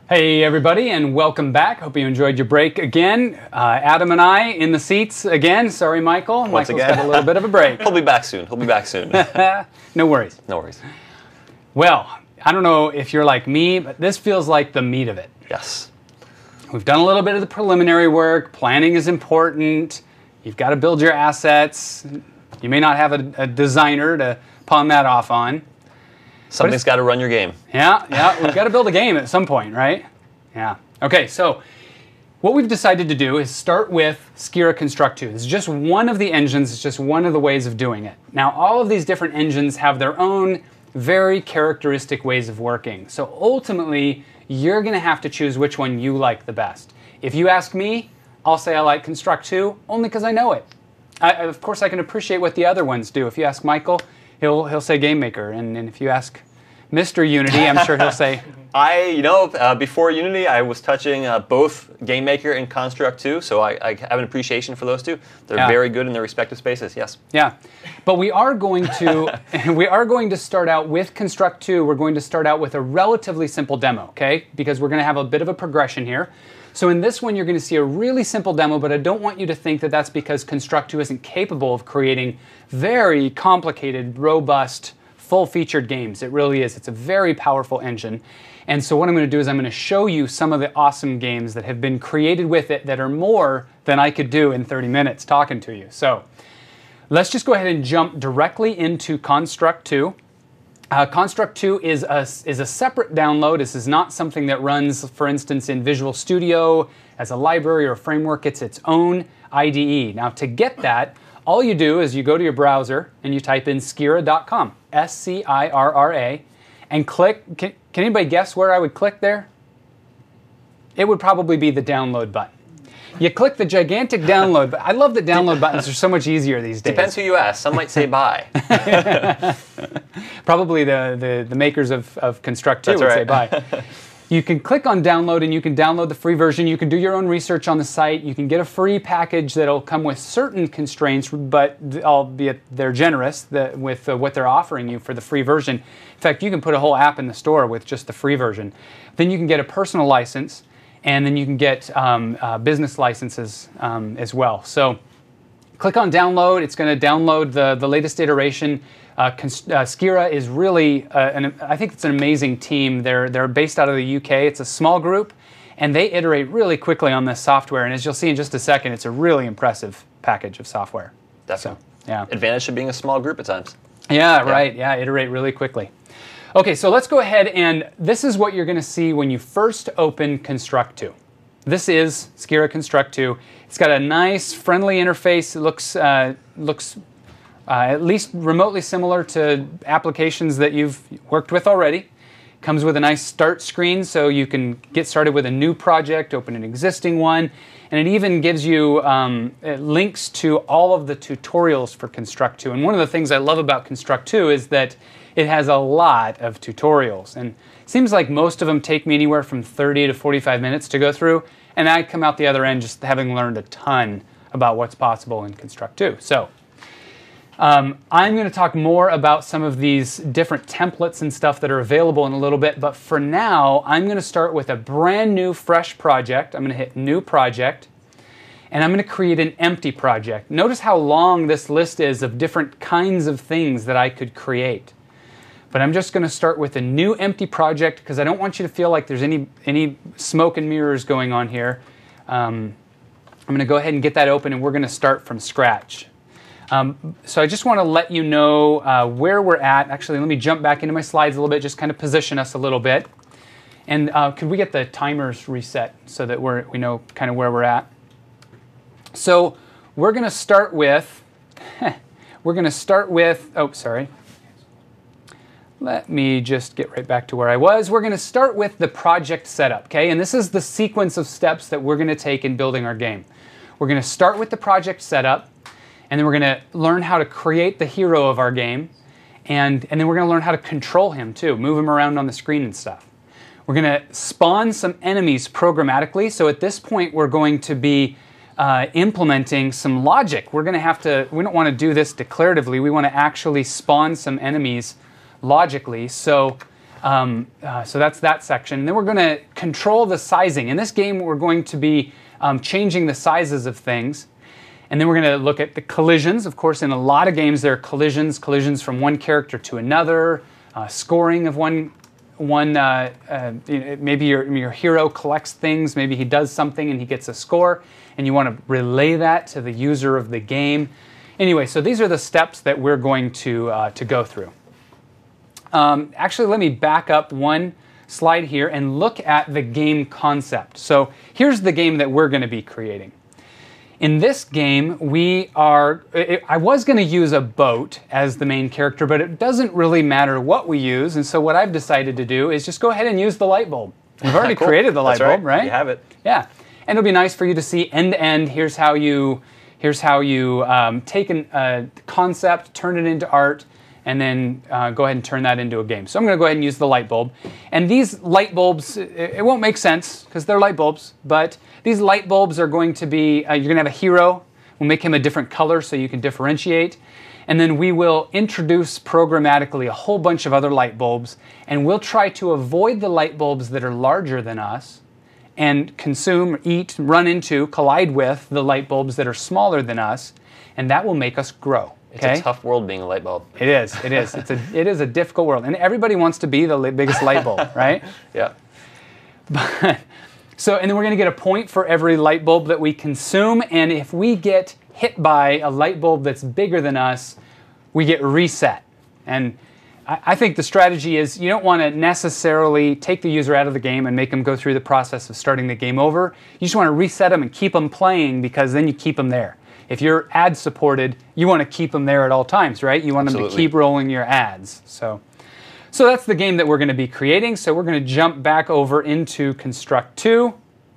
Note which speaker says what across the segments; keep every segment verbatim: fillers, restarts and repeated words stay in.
Speaker 1: Hey everybody, and welcome back. Hope you enjoyed your break again. Uh, Adam and I in the seats again. Sorry, Michael.
Speaker 2: Once
Speaker 1: Michael's
Speaker 2: again.
Speaker 1: got a little bit of a break.
Speaker 2: He'll be back soon. He'll be back soon.
Speaker 1: No worries.
Speaker 2: No worries.
Speaker 1: Well, I don't know if you're like me, but this feels like the meat of it.
Speaker 2: Yes.
Speaker 1: We've done a little bit of the preliminary work. Planning is important. You've got to build your assets. You may not have a, a designer to pawn that off on.
Speaker 2: Something's got to run your game.
Speaker 1: Yeah, yeah, we've got to build a game at some point, right? Yeah. Okay, so what we've decided to do is start with Skira Construct two. This is just one of the engines, it's just one of the ways of doing it. Now, all of these different engines have their own very characteristic ways of working. So ultimately, you're going to have to choose which one you like the best. If you ask me, I'll say I like Construct two only because I know it. I, of course, I can appreciate what the other ones do. If you ask Michael, he'll, he'll say Game Maker, and, and if you ask Mister Unity, I'm sure he'll say...
Speaker 2: I, you know, uh, before Unity, I was touching uh, both Game Maker and Construct two, so I, I have an appreciation for those two. They're
Speaker 1: Yeah.
Speaker 2: very good in their respective spaces, yes.
Speaker 1: Yeah, but we are going to we are going to start out with Construct two. We're going to start out with a relatively simple demo, okay? Because we're going to have a bit of a progression here. So in this one, you're going to see a really simple demo, but I don't want you to think that that's because Construct two isn't capable of creating very complicated, robust, full-featured games. It really is. It's a very powerful engine. And so what I'm going to do is I'm going to show you some of the awesome games that have been created with it that are more than I could do in thirty minutes talking to you. So let's just go ahead and jump directly into Construct two. Uh, Construct two is a, is a separate download. This is not something that runs, for instance, in Visual Studio as a library or a framework. It's its own I D E. Now, to get that, all you do is you go to your browser and you type in skira dot com, S C I R R A, and click. Can, can anybody guess where I would click there? It would probably be the download button. You click the gigantic download button. I love that download buttons are so much easier these days.
Speaker 2: Depends who you ask. Some might say buy.
Speaker 1: Probably the, the, the makers of, of Construct two
Speaker 2: That's
Speaker 1: would
Speaker 2: right.
Speaker 1: say buy. You can click on download and you can download the free version. You can do your own research on the site. You can get a free package that'll come with certain constraints, but albeit they're generous the, with uh, what they're offering you for the free version. In fact, you can put a whole app in the store with just the free version. Then you can get a personal license, and then you can get um, uh, business licenses um, as well. So click on download. It's going to download the, the latest iteration. Uh, uh, Skira is really, uh, an, I think it's an amazing team. They're, they're based out of the U K. It's a small group, and they iterate really quickly on this software. And as you'll see in just a second, it's a really impressive package of software.
Speaker 2: Definitely.
Speaker 1: So, yeah.
Speaker 2: Advantage of being a small group at times.
Speaker 1: Yeah, right. Yeah, iterate really quickly. Okay, so let's go ahead, and this is what you're going to see when you first open Construct two. This is Skira Construct two. It's got a nice, friendly interface. It looks, uh, looks uh, at least remotely similar to applications that you've worked with already. Comes with a nice start screen, so you can get started with a new project, open an existing one, and it even gives you um, links to all of the tutorials for Construct two. And one of the things I love about Construct two is that it has a lot of tutorials, and it seems like most of them take me anywhere from thirty to forty-five minutes to go through, and I come out the other end just having learned a ton about what's possible in Construct two. So um, I'm going to talk more about some of these different templates and stuff that are available in a little bit, but for now I'm going to start with a brand new fresh project. I'm going to hit New Project, and I'm going to create an empty project. Notice how long this list is of different kinds of things that I could create. But I'm just going to start with a new empty project because I don't want you to feel like there's any, any smoke and mirrors going on here. Um, I'm going to go ahead and get that open, and we're going to start from scratch. Um, so I just want to let you know uh, where we're at. Actually, let me jump back into my slides a little bit, just kind of position us a little bit. And uh, could we get the timers reset so that we're, we know kind of where we're at? So we're going to start with, we're going to start with, oh, sorry. Let me just get right back to where I was. We're going to start with the project setup, okay? And this is the sequence of steps that we're going to take in building our game. We're going to start with the project setup, and then we're going to learn how to create the hero of our game, and, and then we're going to learn how to control him too, move him around on the screen and stuff. We're going to spawn some enemies programmatically, so at this point we're going to be uh, implementing some logic. We're going to have to, we don't want to do this declaratively, we want to actually spawn some enemies logically. So Um, uh, so that's that section. And then we're going to control the sizing. In this game, we're going to be um, changing the sizes of things. And then we're going to look at the collisions. Of course, in a lot of games, there are collisions, collisions from one character to another, uh, scoring of one, one uh, uh, you know, maybe your, your hero collects things, maybe he does something and he gets a score, and you want to relay that to the user of the game. Anyway, so these are the steps that we're going to, uh, to go through. Um, actually, let me back up one slide here and look at the game concept. So here's the game that we're going to be creating. In this game, we are, it, I was going to use a boat as the main character, but it doesn't really matter what we use. And so what I've decided to do is just go ahead and use the light bulb. We've already cool. created the light
Speaker 2: That's
Speaker 1: bulb,
Speaker 2: right.
Speaker 1: right?
Speaker 2: You have it.
Speaker 1: Yeah. And it'll be nice for you to see end to end. Here's how you, here's how you um, take a uh, concept, turn it into art, and then uh, go ahead and turn that into a game. So I'm going to go ahead and use the light bulb. And these light bulbs, it, it won't make sense because they're light bulbs, but these light bulbs are going to be, uh, you're going to have a hero. We'll make him a different color so you can differentiate. And then we will introduce programmatically a whole bunch of other light bulbs, and we'll try to avoid the light bulbs that are larger than us and consume, eat, run into, collide with the light bulbs that are smaller than us, and that will make us grow.
Speaker 2: It's
Speaker 1: okay?
Speaker 2: a tough world being a light bulb.
Speaker 1: It is. It is. It's a. It is a difficult world, and everybody wants to be the li- biggest light bulb, right?
Speaker 2: Yeah.
Speaker 1: But so, and then we're going to get a point for every light bulb that we consume, and if we get hit by a light bulb that's bigger than us, we get reset. And I, I think the strategy is you don't want to necessarily take the user out of the game and make them go through the process of starting the game over. You just want to reset them and keep them playing, because then you keep them there. If you're ad supported, you want to keep them there at all times, right? You want
Speaker 2: Absolutely.
Speaker 1: them to keep rolling your ads. So, so that's the game that we're going to be creating. So we're going to jump back over into Construct two.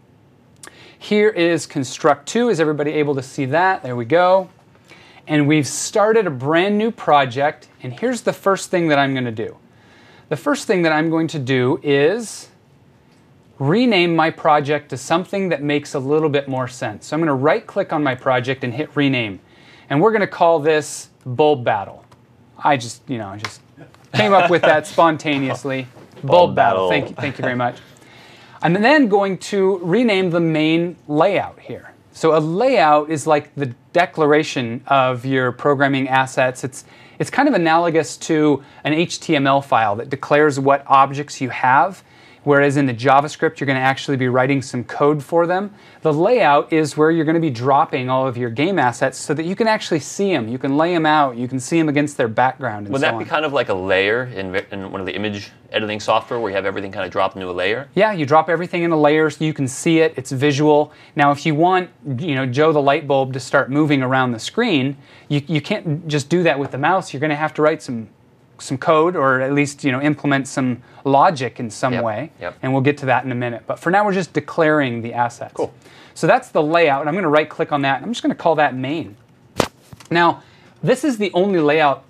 Speaker 1: Here is Construct two. Is everybody able to see that? There we go. And we've started a brand new project. And here's the first thing that I'm going to do. The first thing that I'm going to do is rename my project to something that makes a little bit more sense. So I'm going to right click on my project and hit rename. And we're going to call this Bulb Battle. I just, you know, just came up with that spontaneously. Bulb,
Speaker 2: Bulb
Speaker 1: Battle.
Speaker 2: Battle.
Speaker 1: Thank you, thank you very much. I'm then going to rename the main layout here. So a layout is like the declaration of your programming assets. It's, it's kind of analogous to an H T M L file that declares what objects you have. Whereas in the JavaScript, you're going to actually be writing some code for them. The layout is where you're going to be dropping all of your game assets so that you can actually see them. You can lay them out. You can see them against their background and
Speaker 2: Would
Speaker 1: so
Speaker 2: that
Speaker 1: on.
Speaker 2: be kind of like a layer in, in one of the image editing software where you have everything kind of dropped into a layer?
Speaker 1: Yeah, you drop everything in a layer so you can see it. It's visual. Now, if you want, you know, Joe the light bulb to start moving around the screen, you, you can't just do that with the mouse. You're going to have to write some some code, or at least, you know, implement some logic in some
Speaker 2: Yep,
Speaker 1: way.
Speaker 2: yep.
Speaker 1: And we'll get to that in a minute. But for now, we're just declaring the assets.
Speaker 2: Cool.
Speaker 1: So that's the layout, and I'm going to right click on that. And I'm just going to call that main. Now, this is the only layout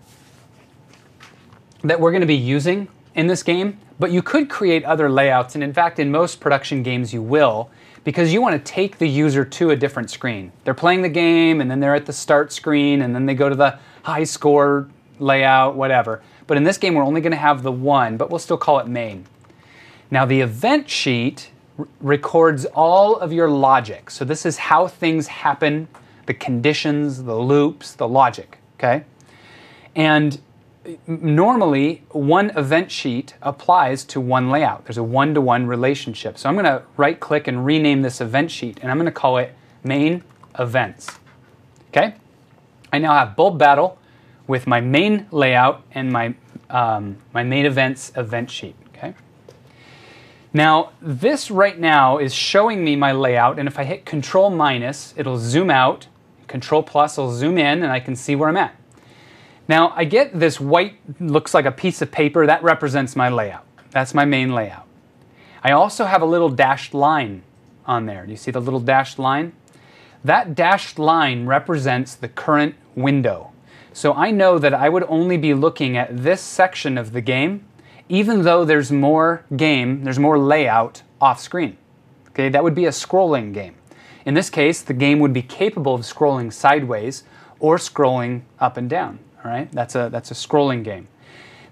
Speaker 1: that we're going to be using in this game, but you could create other layouts, and in fact, in most production games you will, because you want to take the user to a different screen. They're playing the game, and then they're at the start screen, and then they go to the high score layout, whatever. But in this game, we're only going to have the one, but we'll still call it main. Now, the event sheet r- records all of your logic. So this is how things happen, the conditions, the loops, the logic, okay? And normally, one event sheet applies to one layout. There's a one-to-one relationship. So I'm going to right-click and rename this event sheet, and I'm going to call it main events, okay? I now have Bulb Battle with my main layout and my, um, my main events event sheet, okay? Now, this right now is showing me my layout, and if I hit Control minus, it'll zoom out. Control plus will zoom in, and I can see where I'm at. Now, I get this white, looks like a piece of paper. That represents my layout. That's my main layout. I also have a little dashed line on there. Do you see the little dashed line? That dashed line represents the current window. So I know that I would only be looking at this section of the game, even though there's more game, there's more layout off screen. Okay, that would be a scrolling game. In this case, the game would be capable of scrolling sideways or scrolling up and down. All right, that's a that's a scrolling game.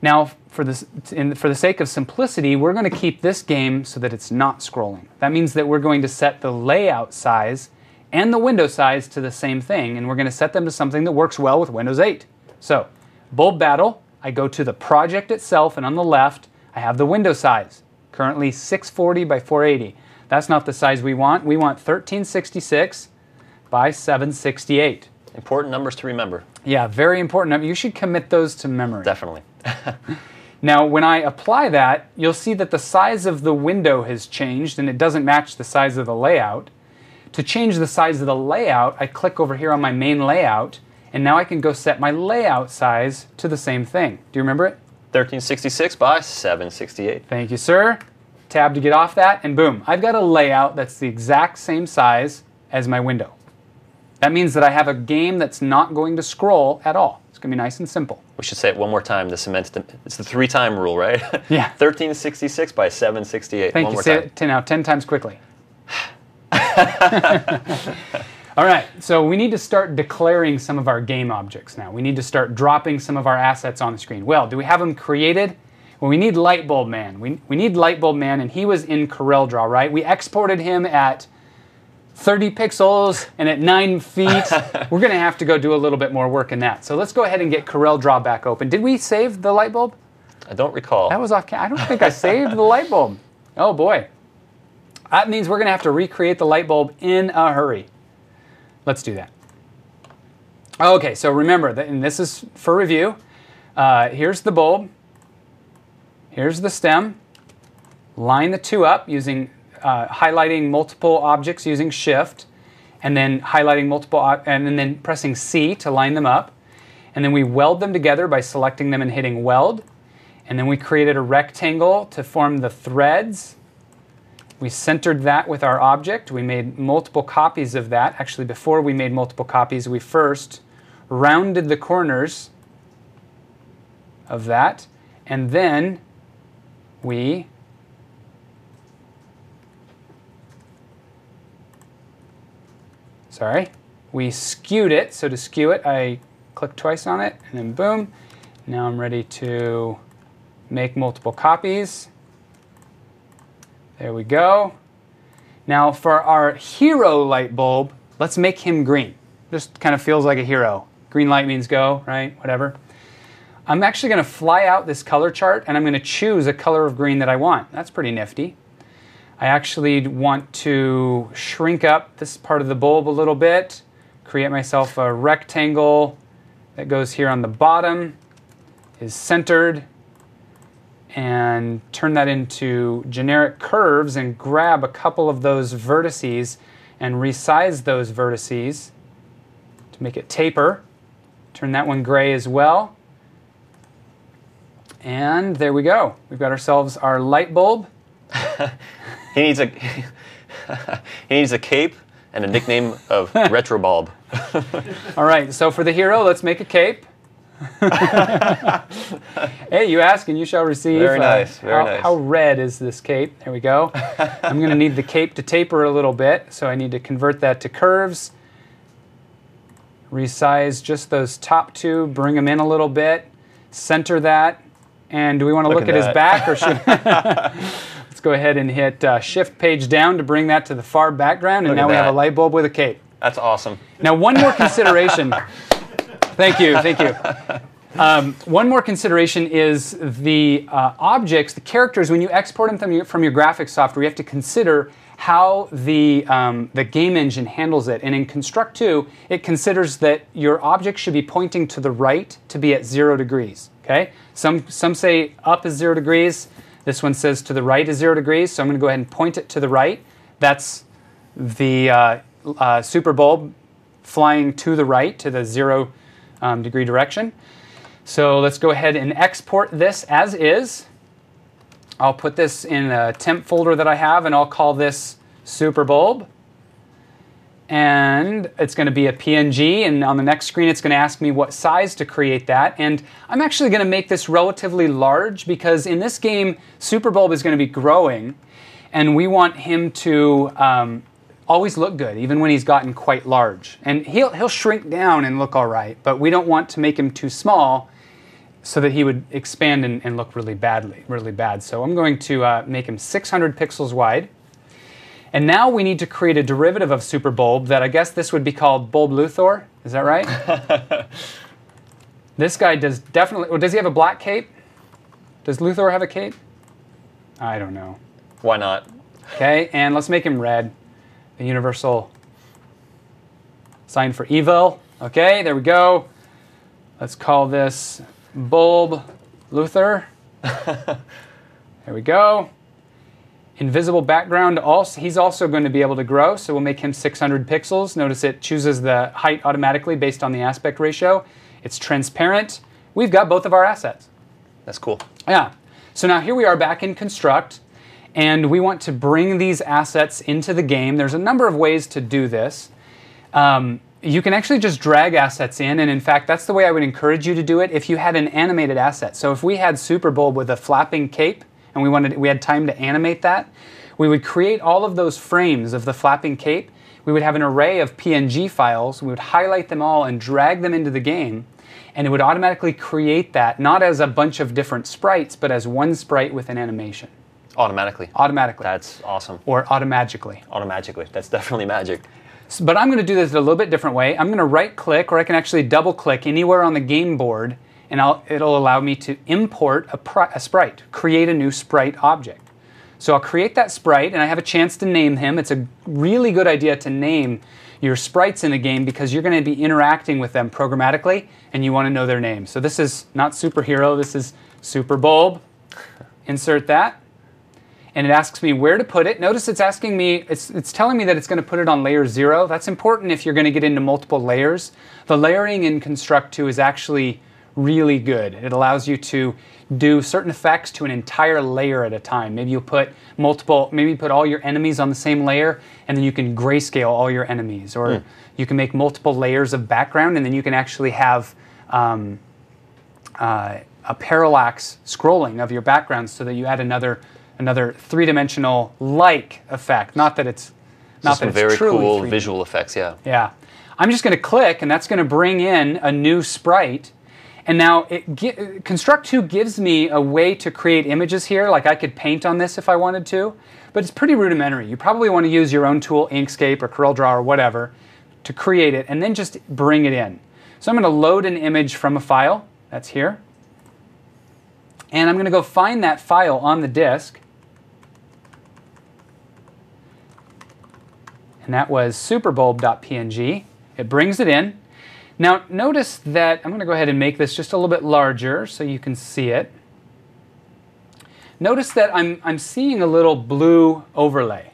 Speaker 1: Now, for, this, in, for the sake of simplicity, we're going to keep this game so that it's not scrolling. That means that we're going to set the layout size and the window size to the same thing, and we're going to set them to something that works well with Windows eight. So, Bulb Battle, I go to the project itself, and on the left, I have the window size, currently six forty by four eighty. That's not the size we want. We want thirteen sixty-six by seven sixty-eight.
Speaker 2: Important numbers to remember.
Speaker 1: Yeah, very important. You should commit those to memory.
Speaker 2: Definitely.
Speaker 1: Now, when I apply that, you'll see that the size of the window has changed, and it doesn't match the size of the layout. To change the size of the layout, I click over here on my main layout, and now I can go set my layout size to the same thing. Do you remember it?
Speaker 2: thirteen sixty-six by seven sixty-eight.
Speaker 1: Thank you, sir. Tab to get off that, and boom. I've got a layout that's the exact same size as my window. That means that I have a game that's not going to scroll at all. It's going to be nice and simple.
Speaker 2: We should say it one more time to cement it. It's the three-time rule, right?
Speaker 1: Yeah.
Speaker 2: thirteen sixty-six by seven sixty-eight.
Speaker 1: Thank
Speaker 2: one
Speaker 1: you.
Speaker 2: more
Speaker 1: Say
Speaker 2: time.
Speaker 1: it now ten times quickly. All right, so we need to start declaring some of our game objects now. We need to start dropping some of our assets on the screen. Well, do we have them created? Well, we need Lightbulb Man. We, we need Lightbulb Man, and he was in CorelDRAW, right? We exported him at thirty pixels and at nine feet. We're going to have to go do a little bit more work in that. So let's go ahead and get CorelDRAW back open. Did we save the Lightbulb?
Speaker 2: I don't recall.
Speaker 1: That was off camera. I don't think I saved the Lightbulb. Oh, boy. That means we're going to have to recreate the Lightbulb in a hurry. Let's do that. Okay, so remember, that, and this is for review. Uh, here's the bulb. Here's the stem. Line the two up using uh, highlighting multiple objects using Shift, and then highlighting multiple, and then pressing C to line them up. And then we weld them together by selecting them and hitting Weld. And then we created a rectangle to form the threads. We centered that with our object. We made multiple copies of that. Actually, before we made multiple copies, we first rounded the corners of that, and then we sorry, we skewed it. So to skew it, I click twice on it, and then boom. Now I'm ready to make multiple copies. There we go. Now for our hero light bulb, let's make him green. Just kind of feels like a hero. Green light means go, right? Whatever. I'm actually going to fly out this color chart, and I'm going to choose a color of green that I want. That's pretty nifty. I actually want to shrink up this part of the bulb a little bit, create myself a rectangle that goes here on the bottom, is centered, and turn that into generic curves and grab a couple of those vertices and resize those vertices to make it taper. Turn that one gray as well. And there we go. We've got ourselves our light bulb.
Speaker 2: he needs a he needs a cape and a nickname of Retrobulb.
Speaker 1: All right, so for the hero, let's make a cape. Hey, you ask and you shall receive.
Speaker 2: Very nice,
Speaker 1: uh,
Speaker 2: very
Speaker 1: how,
Speaker 2: nice.
Speaker 1: How red is this cape? There we go. I'm going to need the cape to taper a little bit, so I need to convert that to curves. Resize just those top two, bring them in a little bit, center that, and do we want to look, look at, at his back, or should let's go ahead and hit uh, Shift page down to bring that to the far background, and
Speaker 2: look
Speaker 1: now we
Speaker 2: that.
Speaker 1: have a light bulb with a cape.
Speaker 2: That's awesome.
Speaker 1: Now, one more consideration. Thank you, thank you. Um, one more consideration is the uh, objects, the characters, when you export them from your, from your graphics software, you have to consider how the, um, the game engine handles it. And in Construct two, it considers that your object should be pointing to the right to be at zero degrees. Okay? Some, some say up is zero degrees. This one says to the right is zero degrees, so I'm going to go ahead and point it to the right. That's the uh, uh, super bulb flying to the right, to the zero um, degree direction. So let's go ahead and export this as is. I'll put this in a temp folder that I have, and I'll call this Super Bulb. And it's going to be a P N G, and on the next screen it's going to ask me what size to create that. And I'm actually going to make this relatively large because in this game, Super Bulb is going to be growing, and we want him to um, always look good, even when he's gotten quite large. And he'll, he'll shrink down and look all right, but we don't want to make him too small. so that he would expand and, and look really badly, really bad. So I'm going to uh, make him six hundred pixels wide. And now we need to create a derivative of Super Bulb that I guess this would be called Bulb Luthor. Is that right? This guy does definitely, well, does he have a black cape? Does Luthor have a cape? I don't know.
Speaker 2: Why not?
Speaker 1: Okay, and let's make him red. The universal sign for evil. Okay, there we go. Let's call this Bulb Luthor. There we go. Invisible background, also, he's also going to be able to grow, so we'll make him six hundred pixels. Notice it chooses the height automatically based on the aspect ratio. It's transparent. We've got both of our assets.
Speaker 2: That's cool.
Speaker 1: Yeah. So now here we are back in Construct, and we want to bring these assets into the game. There's a number of ways to do this. Um, you can actually just drag assets in, and in fact, that's the way I would encourage you to do it if you had an animated asset. So if we had Super Bulb with a flapping cape, and we wanted, we had time to animate that, we would create all of those frames of the flapping cape. We would have an array of P N G files. We would highlight them all and drag them into the game, and it would automatically create that, not as a bunch of different sprites, but as one sprite with an animation.
Speaker 2: Automatically.
Speaker 1: Automatically.
Speaker 2: That's awesome.
Speaker 1: Or automagically.
Speaker 2: Automagically. That's definitely magic.
Speaker 1: So, but I'm going to do this a little bit different way. I'm going to right-click, or I can actually double-click anywhere on the game board, and I'll, it'll allow me to import a, pri a sprite, create a new sprite object. So I'll create that sprite, and I have a chance to name him. It's a really good idea to name your sprites in a game because you're going to be interacting with them programmatically, and you want to know their names. So this is not Superhero, this is Super Bulb. Insert that. And it asks me where to put it. Notice it's asking me, it's, it's telling me that it's going to put it on layer zero. That's important if you're going to get into multiple layers. The layering in Construct two is actually really good. It allows you to do certain effects to an entire layer at a time. Maybe you put multiple, maybe you put all your enemies on the same layer, and then you can grayscale all your enemies. Or mm. you can make multiple layers of background, and then you can actually have um, uh, a parallax scrolling of your background so that you add another another three-dimensional like effect. Not that it's not that it's
Speaker 2: very
Speaker 1: truly
Speaker 2: cool
Speaker 1: three D.
Speaker 2: Visual effects, yeah.
Speaker 1: Yeah. I'm just going to click, and that's going to bring in a new sprite. And now it, Construct two gives me a way to create images here. Like I could paint on this if I wanted to, but it's pretty rudimentary. You probably want to use your own tool, Inkscape or CorelDRAW or whatever, to create it, and then just bring it in. So I'm going to load an image from a file. That's here. And I'm going to go find that file on the disk. And that was superbulb dot P N G. It brings it in. Now notice that, I'm going to go ahead and make this just a little bit larger so you can see it. Notice that I'm, I'm seeing a little blue overlay.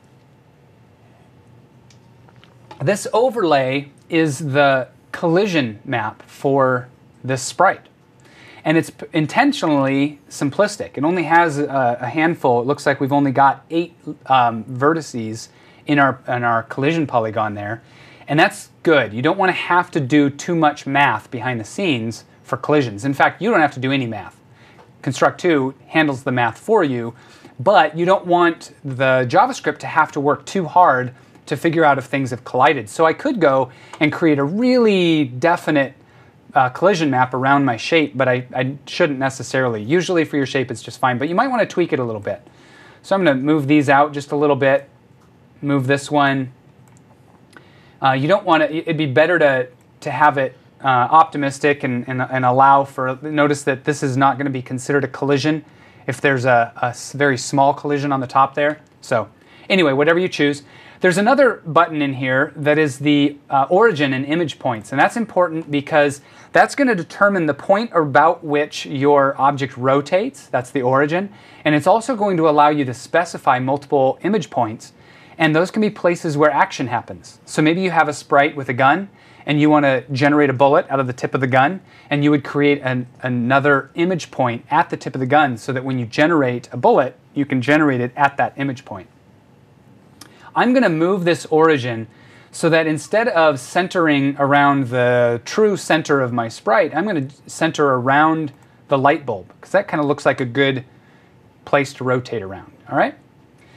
Speaker 1: This overlay is the collision map for this sprite. And it's intentionally simplistic. It only has a, a handful. It looks like we've only got eight um, vertices in our, in our collision polygon there. And that's good. You don't want to have to do too much math behind the scenes for collisions. In fact, you don't have to do any math. Construct two handles the math for you, but you don't want the JavaScript to have to work too hard to figure out if things have collided. So I could go and create a really definite uh, collision map around my shape, but I, I shouldn't necessarily. Usually for your shape it's just fine, but you might want to tweak it a little bit. So I'm going to move these out just a little bit, move this one. Uh, you don't want to, it'd be better to, to have it uh, optimistic and, and, and allow for, notice that this is not going to be considered a collision if there's a, a very small collision on the top there. So anyway, whatever you choose. There's another button in here that is the uh, origin and image points, and that's important because that's going to determine the point about which your object rotates. That's the origin, and it's also going to allow you to specify multiple image points, and those can be places where action happens. So maybe you have a sprite with a gun, and you want to generate a bullet out of the tip of the gun, and you would create an, another image point at the tip of the gun so that when you generate a bullet, you can generate it at that image point. I'm going to move this origin so that instead of centering around the true center of my sprite, I'm going to center around the light bulb, because that kind of looks like a good place to rotate around. All right?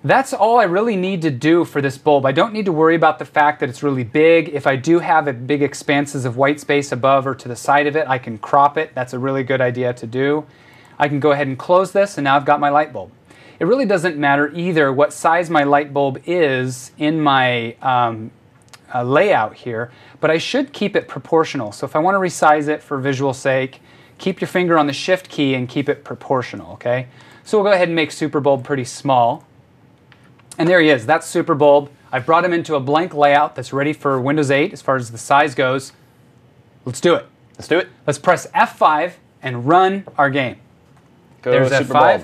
Speaker 1: That's all I really need to do for this bulb. I don't need to worry about the fact that it's really big. If I do have a big expanses of white space above or to the side of it, I can crop it. That's a really good idea to do. I can go ahead and close this, and now I've got my light bulb. It really doesn't matter either what size my light bulb is in my um, uh, layout here, but I should keep it proportional. So if I want to resize it for visual sake, keep your finger on the shift key and keep it proportional, okay? So we'll go ahead and make SuperBulb pretty small. And there he is, that's SuperBulb. I've brought him into a blank layout that's ready for Windows eight as far as the size goes. Let's do it.
Speaker 2: Let's do it.
Speaker 1: Let's press F five and run our game.
Speaker 2: Go
Speaker 1: There's F five.
Speaker 2: SuperBulb.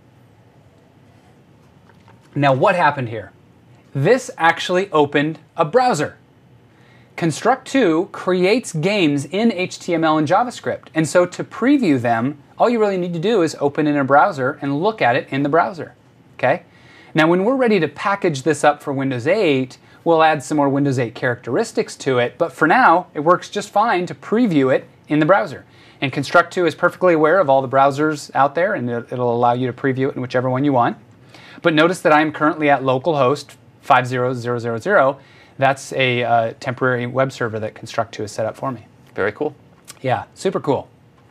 Speaker 1: Now what happened here? This actually opened a browser. Construct two creates games in H T M L and JavaScript. And so to preview them, all you really need to do is open in a browser and look at it in the browser. Okay? Now when we're ready to package this up for Windows eight, we'll add some more Windows eight characteristics to it. But for now, it works just fine to preview it in the browser. And Construct two is perfectly aware of all the browsers out there, and it'll allow you to preview it in whichever one you want. But notice that I'm currently at localhost five zero zero zero zero. That's a uh, temporary web server that Construct two has set up for me.
Speaker 2: Very cool.
Speaker 1: Yeah, super cool.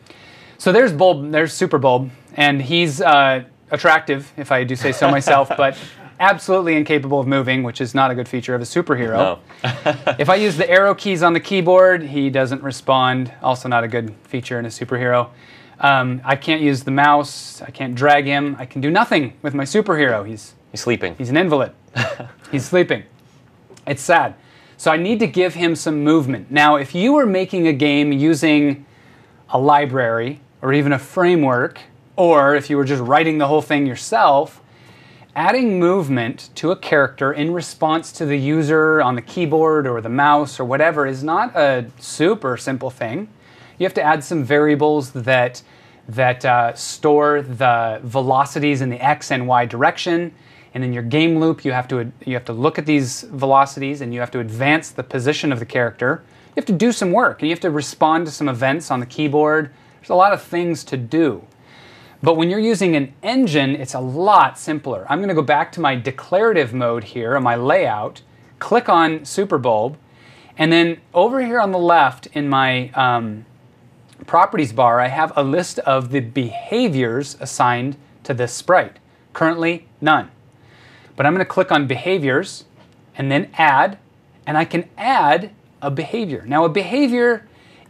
Speaker 1: So there's Bulb, there's SuperBulb, and he's uh, attractive, if I do say so myself, but absolutely incapable of moving, which is not a good feature of a superhero.
Speaker 2: No.
Speaker 1: If I use the arrow keys on the keyboard, he doesn't respond. Also not a good feature in a superhero. Um, I can't use the mouse. I can't drag him. I can do nothing with my superhero. He's
Speaker 2: He's sleeping.
Speaker 1: He's an invalid. He's sleeping. It's sad. So I need to give him some movement. Now, if you were making a game using a library or even a framework, or if you were just writing the whole thing yourself, adding movement to a character in response to the user on the keyboard or the mouse or whatever is not a super simple thing. You have to add some variables that, that uh, store the velocities in the X and Y direction. And in your game loop, you have to you have to look at these velocities and you have to advance the position of the character. You have to do some work and you have to respond to some events on the keyboard. There's a lot of things to do. But when you're using an engine, it's a lot simpler. I'm going to go back to my declarative mode here on my layout, click on SuperBulb, and then over here on the left in my um, properties bar, I have a list of the behaviors assigned to this sprite. Currently, none. But I'm going to click on behaviors and then add, and I can add a behavior. Now a behavior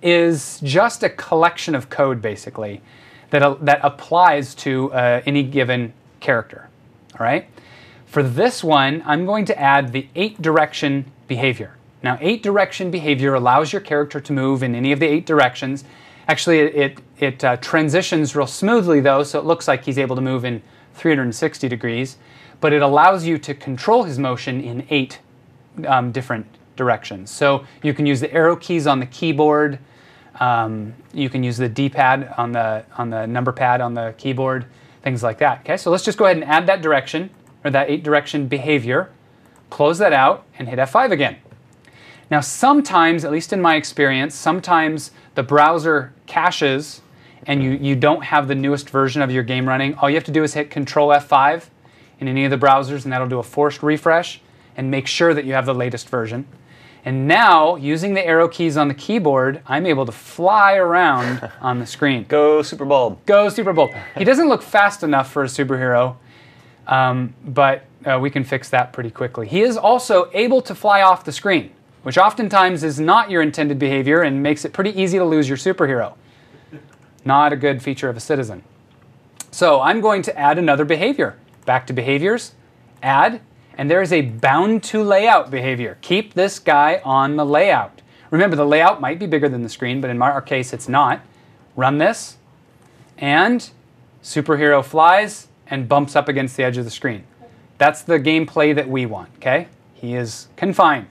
Speaker 1: is just a collection of code basically that, uh, that applies to uh, any given character. All right? For this one, I'm going to add the eight direction behavior. Now eight direction behavior allows your character to move in any of the eight directions. Actually, it, it, it uh, transitions real smoothly though, so it looks like he's able to move in three hundred sixty degrees. But it allows you to control his motion in eight um, different directions. So you can use the arrow keys on the keyboard. Um, you can use the D-pad on the, on the number pad on the keyboard, things like that. Okay, so let's just go ahead and add that direction, or that eight direction behavior, close that out, and hit F five again. Now sometimes, at least in my experience, sometimes the browser caches and you, you don't have the newest version of your game running. All you have to do is hit Control F five in any of the browsers, and that'll do a forced refresh and make sure that you have the latest version. And now, using the arrow keys on the keyboard, I'm able to fly around on the screen.
Speaker 2: Go SuperBulb.
Speaker 1: Go SuperBulb. He doesn't look fast enough for a superhero, um, but uh, we can fix that pretty quickly. He is also able to fly off the screen, which oftentimes is not your intended behavior and makes it pretty easy to lose your superhero. Not a good feature of a citizen. So I'm going to add another behavior. Back to behaviors, add, and there is a bound to layout behavior. Keep this guy on the layout. Remember, the layout might be bigger than the screen, but in our case, it's not. Run this, and superhero flies and bumps up against the edge of the screen. That's the gameplay that we want, okay? He is confined.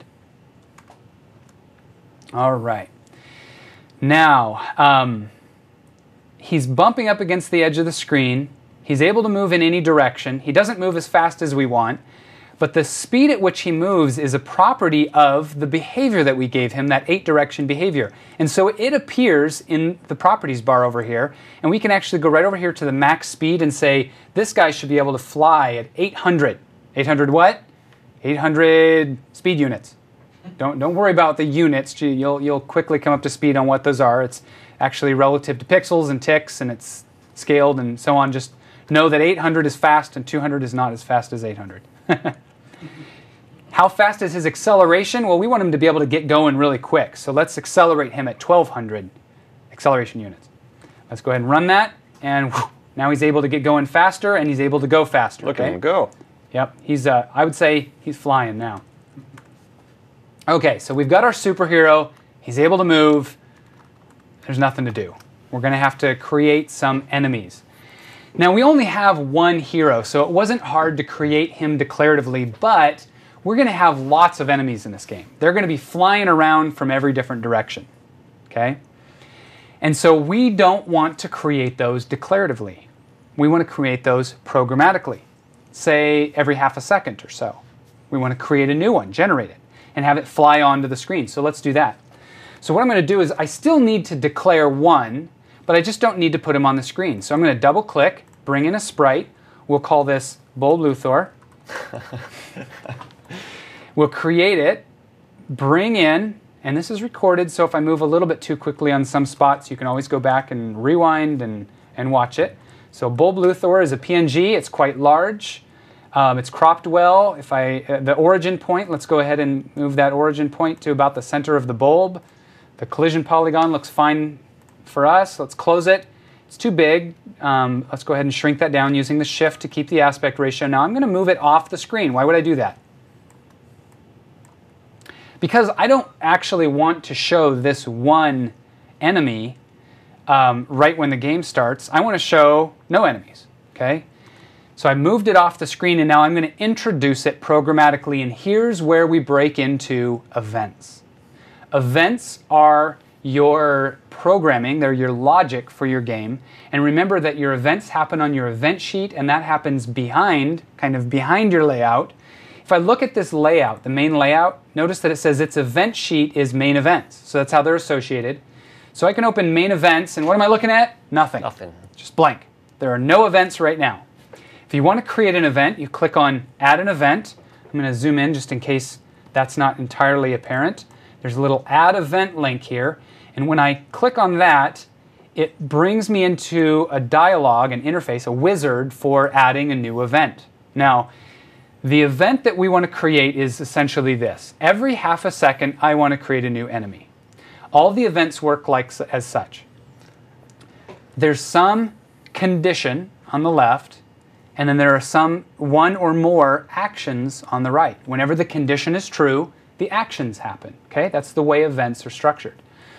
Speaker 1: All right. Now, um, he's bumping up against the edge of the screen. He's able to move in any direction. He doesn't move as fast as we want, but the speed at which he moves is a property of the behavior that we gave him, that eight direction behavior. And so it appears in the properties bar over here, and we can actually go right over here to the max speed and say, this guy should be able to fly at eight hundred. eight hundred what? eight hundred speed units. Don't, don't worry about the units. You'll, you'll quickly come up to speed on what those are. It's actually relative to pixels and ticks, and it's scaled and so on. Just know that eight hundred is fast and two hundred is not as fast as eight hundred. How fast is his acceleration? Well, we want him to be able to get going really quick. So let's accelerate him at twelve hundred acceleration units. Let's go ahead and run that. And whew, now he's able to get going faster, and he's able to go faster.
Speaker 2: Look
Speaker 1: okay?
Speaker 2: at him go.
Speaker 1: Yep. He's, uh, I would say he's flying now. Okay, so we've got our superhero. He's able to move. There's nothing to do. We're going to have to create some enemies. Now, we only have one hero, so it wasn't hard to create him declaratively, but we're going to have lots of enemies in this game. They're going to be flying around from every different direction, okay? And so we don't want to create those declaratively. We want to create those programmatically, say every half a second or so. We want to create a new one, generate it, and have it fly onto the screen. So let's do that. So what I'm going to do is I still need to declare one, but I just don't need to put him on the screen. So I'm going to double click, bring in a sprite. We'll call this Bulb Luthor. We'll create it, bring in, and this is recorded, so if I move a little bit too quickly on some spots, you can always go back and rewind and, and watch it. So Bulb Luthor is a P N G. It's quite large. Um, it's cropped well. If I uh, the origin point, let's go ahead and move that origin point to about the center of the bulb. The collision polygon looks fine for us. Let's close it. It's too big. Um, let's go ahead and shrink that down using the shift to keep the aspect ratio. Now I'm going to move it off the screen. Why would I do that? Because I don't actually want to show this one enemy um, right when the game starts. I want to show no enemies, okay? So I moved it off the screen, and now I'm going to introduce it programmatically, and here's where we break into events. Events are your programming, they're your logic for your game, and remember that your events happen on your event sheet, and that happens behind, kind of behind your layout. If I look at this layout, the main layout, notice that it says its event sheet is main events. So that's how they're associated. So I can open main events, and what am I looking at? Nothing.
Speaker 2: Nothing.
Speaker 1: Just blank. There are no events right now. If you want to create an event, you click on Add an Event. I'm going to zoom in just in case that's not entirely apparent. There's a little Add Event link here, and when I click on that, it brings me into a dialog, an interface, a wizard for adding a new event. Now, the event that we want to create is essentially this. Every half a second, I want to create a new enemy. All the events work like as such. There's some condition on the left, and then there are some one or more actions on the right. Whenever the condition is true, the actions happen. Okay, that's the way events are structured.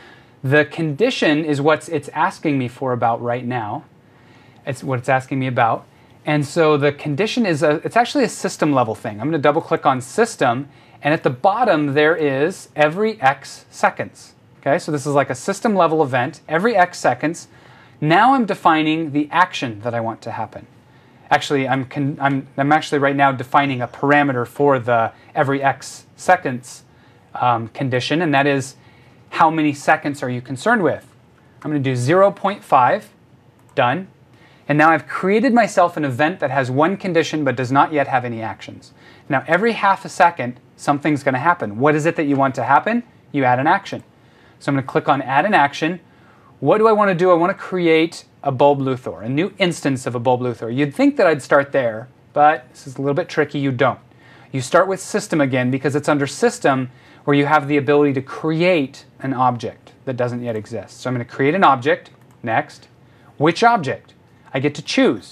Speaker 1: The condition is what it's asking me for about right now. It's what it's asking me about. And so the condition is, a, it's actually a system level thing. I'm going to double click on system, and at the bottom there is every X seconds. Okay, so this is like a system level event, every X seconds. Now I'm defining the action that I want to happen. Actually, I'm, con I'm, I'm actually right now defining a parameter for the every X seconds um, condition, and that is how many seconds are you concerned with? I'm going to do zero point five, done. And now I've created myself an event that has one condition but does not yet have any actions. Now every half a second, something's going to happen. What is it that you want to happen? You add an action. So I'm going to click on Add an Action. What do I want to do? I want to create a Bulb Luthor, a new instance of a Bulb Luthor. You'd think that I'd start there, but this is a little bit tricky. You don't. You start with System again because it's under System where you have the ability to create an object that doesn't yet exist. So I'm going to create an object. Next. Which object? I get to choose.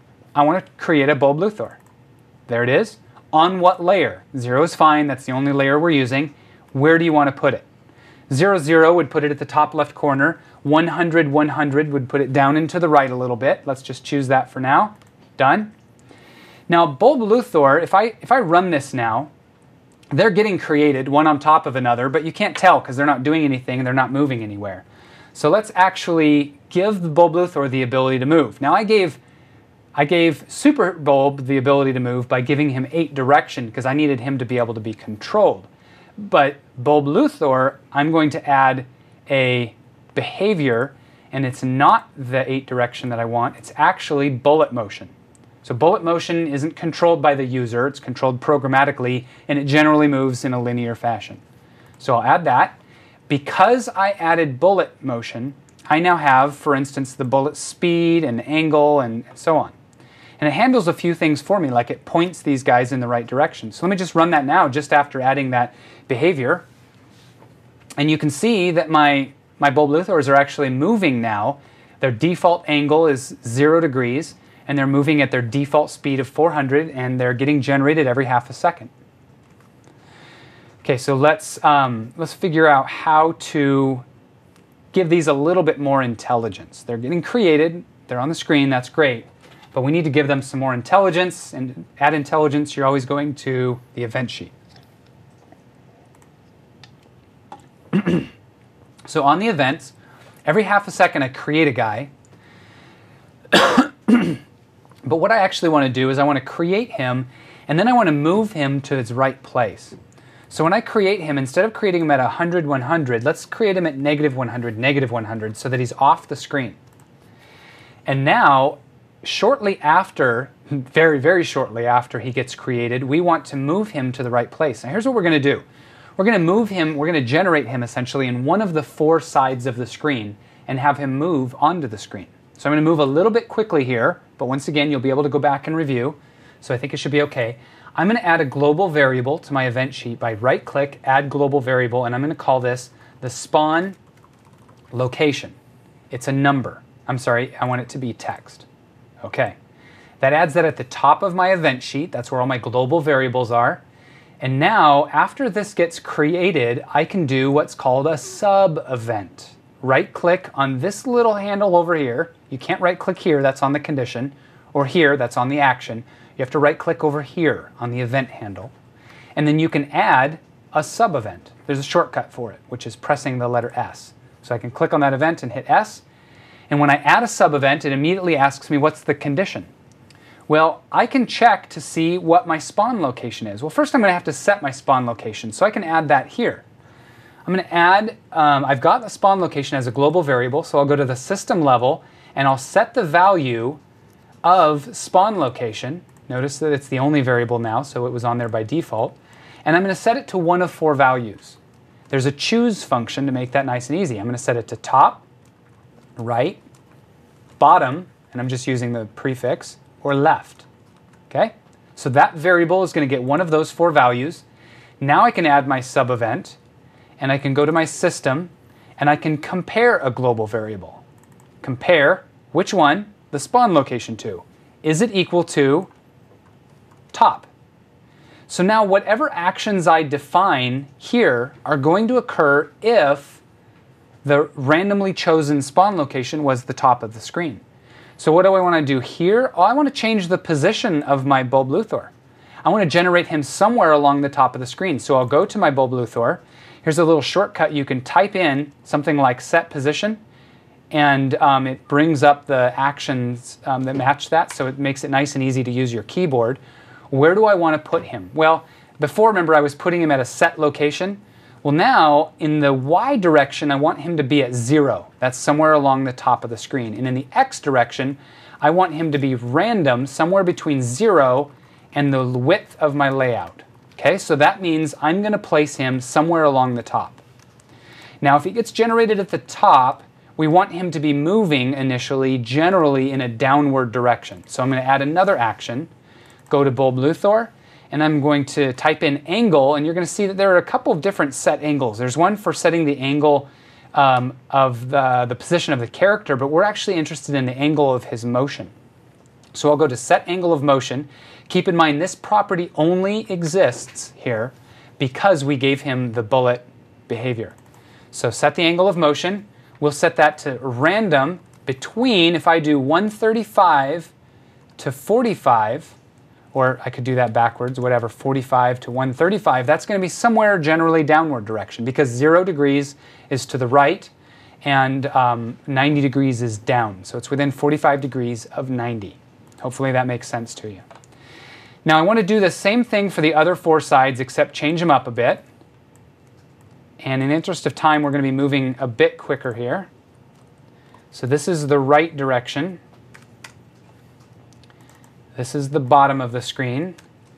Speaker 1: I want to create a Bulb Luthor. There it is. On what layer? Zero is fine. That's the only layer we're using. Where do you want to put it? Zero, zero would put it at the top left corner. one hundred, one hundred would put it down into the right a little bit. Let's just choose that for now. Done. Now, Bulb Luthor, if I, if I run this now, they're getting created one on top of another, but you can't tell because they're not doing anything and they're not moving anywhere. So let's actually give the Bulb Luthor the ability to move. Now I gave, I gave Super Bulb the ability to move by giving him eight direction because I needed him to be able to be controlled. But Bulb Luthor, I'm going to add a behavior, and it's not the eight direction that I want. It's actually bullet motion. So bullet motion isn't controlled by the user, it's controlled programmatically, and it generally moves in a linear fashion. So I'll add that. Because I added bullet motion, I now have, for instance, the bullet speed and angle and so on. And it handles a few things for me, like it points these guys in the right direction. So let me just run that now, just after adding that behavior. And you can see that my, my bulb Luthors are actually moving now. Their default angle is zero degrees, and they're moving at their default speed of four hundred, and they're getting generated every half a second. Okay, so let's, um, let's figure out how to give these a little bit more intelligence. They're getting created, they're on the screen, that's great, but we need to give them some more intelligence, and to add intelligence, you're always going to the event sheet. So on the events, every half a second I create a guy, but what I actually want to do is I want to create him, and then I want to move him to his right place. So when I create him, instead of creating him at one hundred, one hundred, let's create him at negative one hundred, negative one hundred, so that he's off the screen. And now, shortly after, very, very shortly after he gets created, we want to move him to the right place. Now here's what we're going to do. We're going to move him, we're going to generate him essentially in one of the four sides of the screen and have him move onto the screen. So I'm going to move a little bit quickly here, but once again, you'll be able to go back and review. So I think it should be okay. I'm going to add a global variable to my event sheet by right-click, add global variable, and I'm going to call this the spawn location. It's a number. I'm sorry, I want it to be text. Okay. That adds that at the top of my event sheet. That's where all my global variables are. And now, after this gets created, I can do what's called a sub-event. Right-click on this little handle over here. You can't right-click here, that's on the condition, or here, that's on the action. You have to right-click over here on the event handle. And then you can add a sub-event. There's a shortcut for it, which is pressing the letter S. So I can click on that event and hit S. And when I add a sub-event, it immediately asks me what's the condition. Well, I can check to see what my spawn location is. Well, first I'm going to have to set my spawn location, so I can add that here. I'm going to add, um, I've got the spawn location as a global variable, so I'll go to the system level and I'll set the value of spawn location. Notice that it's the only variable now, so it was on there by default. And I'm going to set it to one of four values. There's a choose function to make that nice and easy. I'm going to set it to top, right, bottom, and I'm just using the prefix, or left. Okay? So that variable is going to get one of those four values. Now I can add my sub-event, and I can go to my system, and I can compare a global variable. Compare which one? The spawn location to. Is it equal to top? So now whatever actions I define here are going to occur if the randomly chosen spawn location was the top of the screen. So what do I want to do here? Oh, I want to change the position of my bulb Luthor. I want to generate him somewhere along the top of the screen. So I'll go to my bulb Luthor. Here's a little shortcut. You can type in something like set position, and um, it brings up the actions um, that match that, so it makes it nice and easy to use your keyboard. Where do I want to put him? Well, before, remember, I was putting him at a set location. Well, now, in the Y direction, I want him to be at zero. That's somewhere along the top of the screen. And in the X direction, I want him to be random, somewhere between zero and the width of my layout. Okay, so that means I'm going to place him somewhere along the top. Now, if he gets generated at the top, we want him to be moving initially, generally in a downward direction. So I'm going to add another action, go to bulb Luthor, and I'm going to type in angle, and you're going to see that there are a couple of different set angles. There's one for setting the angle um, of the, the position of the character, but we're actually interested in the angle of his motion. So I'll go to set angle of motion. Keep in mind this property only exists here because we gave him the bullet behavior. So set the angle of motion. We'll set that to random between, if I do one thirty-five to forty-five, or I could do that backwards, whatever, forty-five to one thirty-five, that's going to be somewhere generally downward direction because zero degrees is to the right and um, ninety degrees is down. So it's within forty-five degrees of ninety. Hopefully that makes sense to you. Now I want to do the same thing for the other four sides except change them up a bit. And in interest of time, we're going to be moving a bit quicker here. So this is the right direction. This is the bottom of the screen.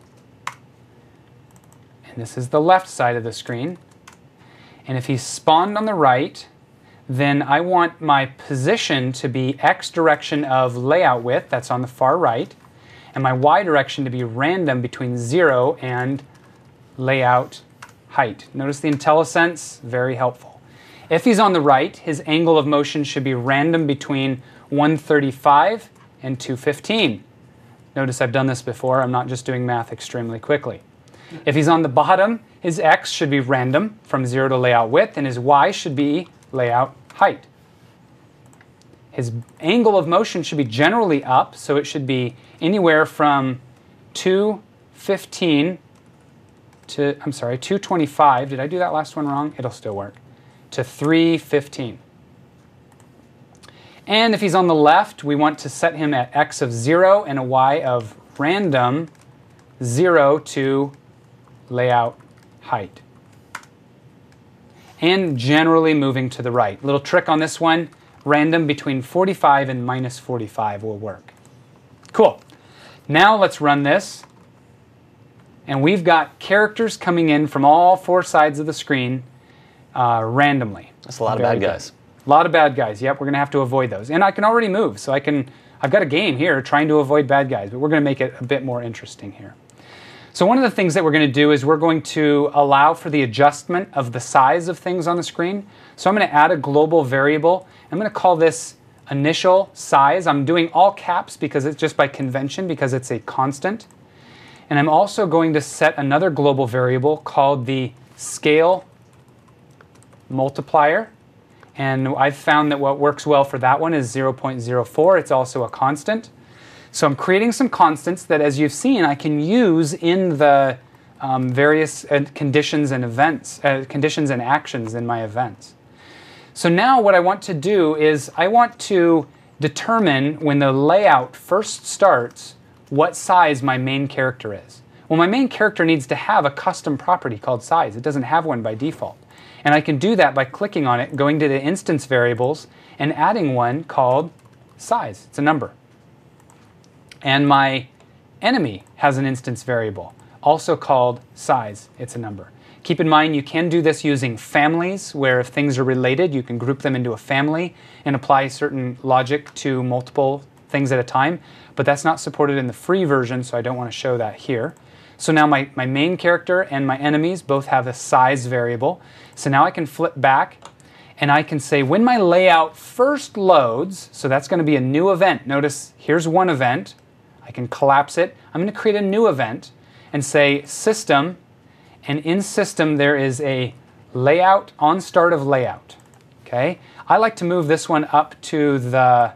Speaker 1: And this is the left side of the screen. And if he's spawned on the right, then I want my position to be X direction of layout width, that's on the far right, and my Y direction to be random between zero and layout height. Notice the IntelliSense, very helpful. If he's on the right, his angle of motion should be random between one thirty-five and two fifteen. Notice I've done this before, I'm not just doing math extremely quickly. If he's on the bottom, his X should be random from zero to layout width, and his Y should be layout height. His angle of motion should be generally up, so it should be anywhere from two fifteen to, I'm sorry, two twenty-five. Did I do that last one wrong? It'll still work. To three fifteen. And if he's on the left, we want to set him at X of zero and a Y of random zero to layout height. And generally moving to the right. Little trick on this one, random between forty-five and minus forty-five will work. Cool. Now let's run this. And we've got characters coming in from all four sides of the screen uh, randomly.
Speaker 2: That's a lot
Speaker 1: Very
Speaker 2: of bad
Speaker 1: good.
Speaker 2: guys.
Speaker 1: A lot of bad guys. Yep, we're going to have to avoid those. And I can already move, so I can, I've got a game here trying to avoid bad guys, but we're going to make it a bit more interesting here. So one of the things that we're going to do is we're going to allow for the adjustment of the size of things on the screen. So I'm going to add a global variable. I'm going to call this initial size. I'm doing all caps because it's just by convention, because it's a constant. And I'm also going to set another global variable called the scale multiplier. And I've found that what works well for that one is zero point zero four. It's also a constant. So I'm creating some constants that, as you've seen, I can use in the um, various uh, conditions and events, uh, conditions and actions in my events. So now what I want to do is I want to determine when the layout first starts what size my main character is. Well, my main character needs to have a custom property called size. It doesn't have one by default. And I can do that by clicking on it, going to the instance variables, and adding one called size. It's a number. And my enemy has an instance variable, also called size. It's a number. Keep in mind, you can do this using families, where if things are related, you can group them into a family and apply certain logic to multiple things at a time. But that's not supported in the free version, so I don't want to show that here. So now my, my main character and my enemies both have a size variable. So now I can flip back, and I can say when my layout first loads, so that's going to be a new event. Notice here's one event. I can collapse it. I'm going to create a new event and say system, and in system there is a layout on start of layout. Okay? I like to move this one up to the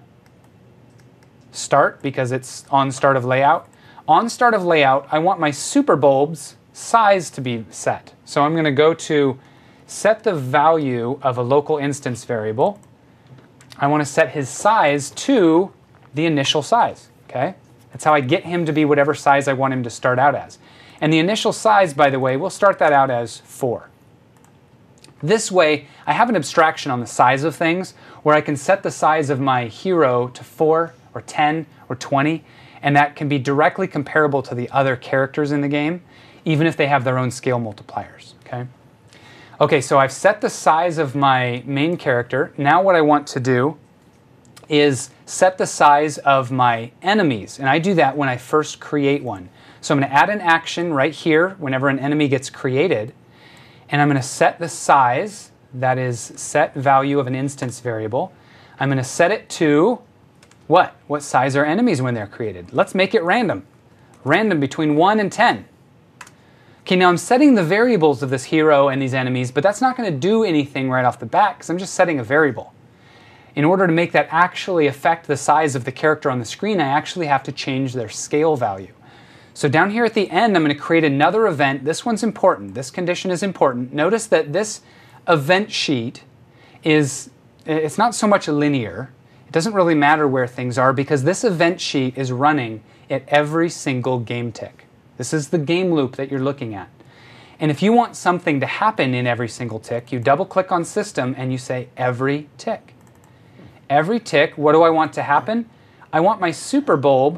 Speaker 1: start because it's on start of layout. On start of layout, I want my super bulb's size to be set. So I'm going to go to set the value of a local instance variable. I want to set his size to the initial size. Okay? That's how I get him to be whatever size I want him to start out as. And the initial size, by the way, we'll start that out as four. This way, I have an abstraction on the size of things where I can set the size of my hero to four or ten or twenty, and that can be directly comparable to the other characters in the game, even if they have their own scale multipliers. Okay? Okay, so I've set the size of my main character. Now what I want to do is set the size of my enemies, and I do that when I first create one. So I'm going to add an action right here whenever an enemy gets created, and I'm going to set the size, that is set value of an instance variable. I'm going to set it to what? What size are enemies when they're created? Let's make it random. Random between one and ten. Okay, now I'm setting the variables of this hero and these enemies, but that's not going to do anything right off the bat because I'm just setting a variable. In order to make that actually affect the size of the character on the screen, I actually have to change their scale value. So down here at the end, I'm going to create another event. This one's important. This condition is important. Notice that this event sheet is, it's not so much a linear. It doesn't really matter where things are because this event sheet is running at every single game tick. This is the game loop that you're looking at. And if you want something to happen in every single tick, you double click on system and you say every tick. Every tick, what do I want to happen? I want my super bulb,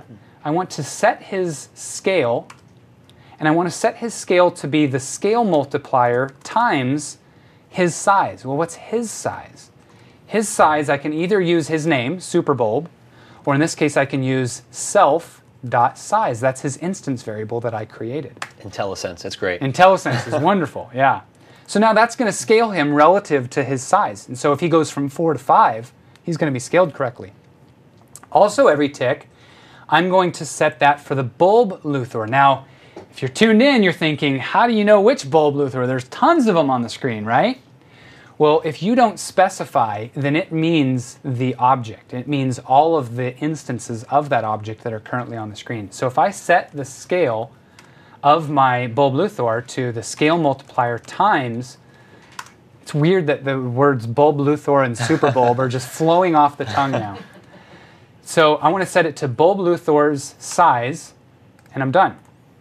Speaker 1: I want to set his scale, and I want to set his scale to be the scale multiplier times his size. Well, what's his size? His size, I can either use his name, SuperBulb, or in this case, I can use self.size. That's his instance variable that I created.
Speaker 2: IntelliSense, that's great.
Speaker 1: IntelliSense is wonderful, yeah. So now that's going to scale him relative to his size. And so if he goes from four to five, he's going to be scaled correctly. Also, every tick, I'm going to set that for the bulb Luthor. Now, if you're tuned in, you're thinking, how do you know which bulb Luthor? There's tons of them on the screen, right? Well, if you don't specify, then it means the object. It means all of the instances of that object that are currently on the screen. So if I set the scale of my bulb Luthor to the scale multiplier times, it's weird that the words bulb Luthor and SuperBulb are just flowing off the tongue now. So I want to set it to bulb Luthor's size, and I'm done.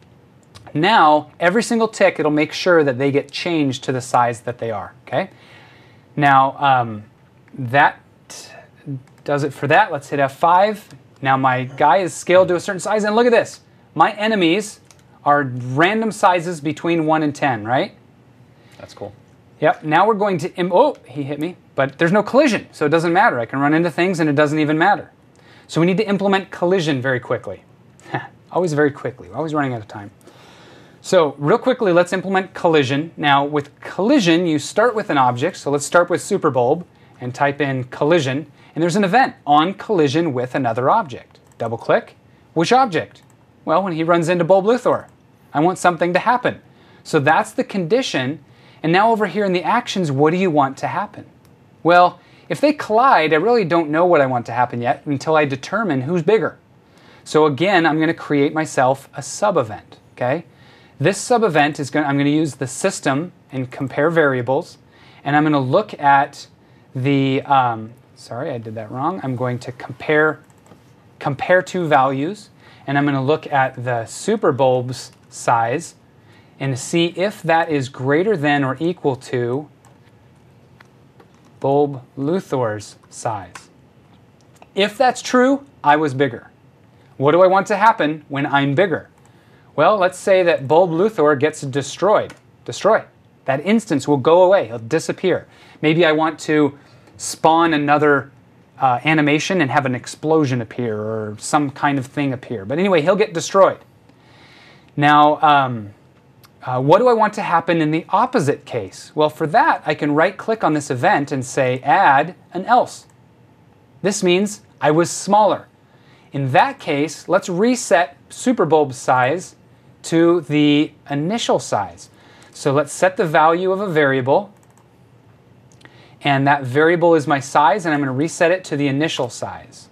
Speaker 1: Now, every single tick, it'll make sure that they get changed to the size that they are, okay? Now, um, that does it for that. Let's hit F five. Now my guy is scaled to a certain size, and look at this. My enemies are random sizes between one and ten, right?
Speaker 2: That's cool.
Speaker 1: Yep, now we're going to, im oh, he hit me, but there's no collision, so it doesn't matter. I can run into things and it doesn't even matter. So we need to implement collision very quickly. Always very quickly, we're always running out of time. So real quickly, let's implement collision. Now with collision, you start with an object. So let's start with SuperBulb and type in collision. And there's an event on collision with another object. Double click. Which object? Well, when he runs into Bulb Luthor. I want something to happen. So that's the condition. And now over here in the actions, what do you want to happen? Well, if they collide, I really don't know what I want to happen yet until I determine who's bigger. So again, I'm going to create myself a sub-event, okay? This sub-event is going. I'm going to use the system and compare variables, and I'm going to look at the. Um, sorry, I did that wrong. I'm going to compare compare two values, and I'm going to look at the SuperBulb's size, and see if that is greater than or equal to Bulb Luthor's size. If that's true, I was bigger. What do I want to happen when I'm bigger? Well, let's say that Bulb Luthor gets destroyed. Destroy. That instance will go away. It'll disappear. Maybe I want to spawn another uh, animation and have an explosion appear or some kind of thing appear. But anyway, he'll get destroyed. Now, um, uh, what do I want to happen in the opposite case? Well, for that, I can right-click on this event and say add an else. This means I was smaller. In that case, let's reset SuperBulb's size to the initial size. So let's set the value of a variable, and that variable is my size, and I'm going to reset it to the initial size.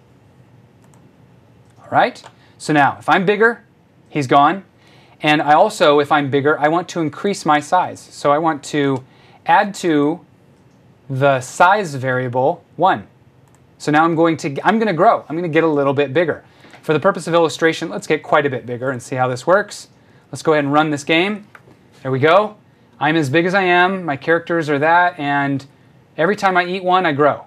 Speaker 1: All right? So now, if I'm bigger, he's gone. And I also, if I'm bigger, I want to increase my size. So I want to add to the size variable one. So now I'm going to, I'm going to grow. I'm going to get a little bit bigger. For the purpose of illustration, let's get quite a bit bigger and see how this works. Let's go ahead and run this game. There we go. I'm as big as I am. My characters are that. And every time I eat one, I grow.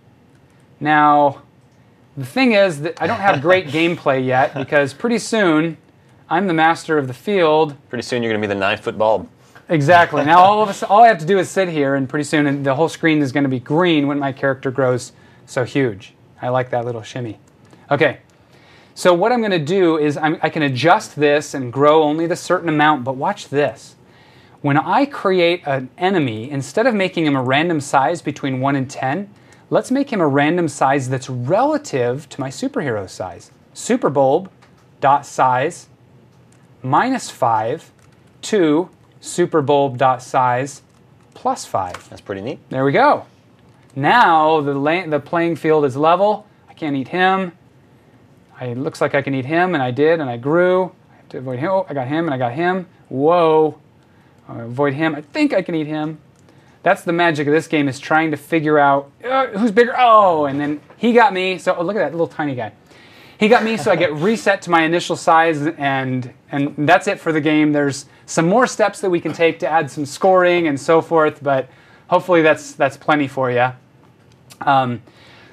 Speaker 1: Now, the thing is that I don't have great gameplay yet because pretty soon I'm the master of the field.
Speaker 2: Pretty soon you're going to be the nine-foot bulb.
Speaker 1: Exactly. Now all of us, all I have to do is sit here, and pretty soon the whole screen is going to be green when my character grows so huge. I like that little shimmy. Okay. So what I'm going to do is I'm, I can adjust this and grow only the certain amount, but watch this. When I create an enemy, instead of making him a random size between one and ten, let's make him a random size that's relative to my superhero size. SuperBulb.size minus five to SuperBulb.size plus five.
Speaker 2: That's pretty neat.
Speaker 1: There we go. Now the, the playing field is level. I can't eat him. I, it looks like I can eat him, and I did, and I grew. I have to avoid him. Oh, I got him, and I got him. Whoa. I'll avoid him. I think I can eat him. That's the magic of this game, is trying to figure out uh, who's bigger. Oh, and then he got me. So oh, look at that little tiny guy. He got me, so I get reset to my initial size, and, and that's it for the game. There's some more steps that we can take to add some scoring and so forth, but hopefully that's, that's plenty for you. Um,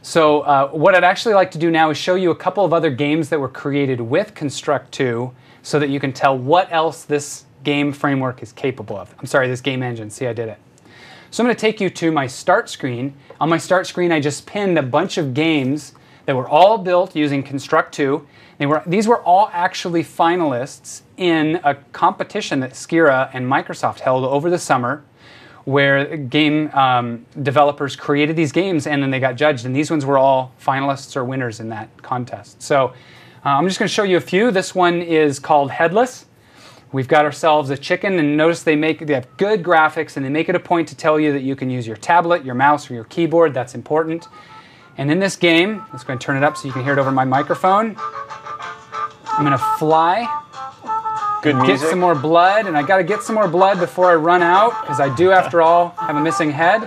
Speaker 1: So uh, what I'd actually like to do now is show you a couple of other games that were created with Construct two so that you can tell what else this game framework is capable of. I'm sorry, this game engine. See, I did it. So I'm going to take you to my start screen. On my start screen, I just pinned a bunch of games that were all built using Construct two. They were, these were all actually finalists in a competition that Skira and Microsoft held over the summer, where game um, developers created these games and then they got judged. And these ones were all finalists or winners in that contest. So uh, I'm just going to show you a few. This one is called Headless. We've got ourselves a chicken, and notice they make they have good graphics, and they make it a point to tell you that you can use your tablet, your mouse, or your keyboard. That's important. And in this game, let's go and turn it up so you can hear it over my microphone. I'm going to fly.
Speaker 2: Good music.
Speaker 1: Get some more blood, and I got to get some more blood before I run out, because I do, after all, have a missing head.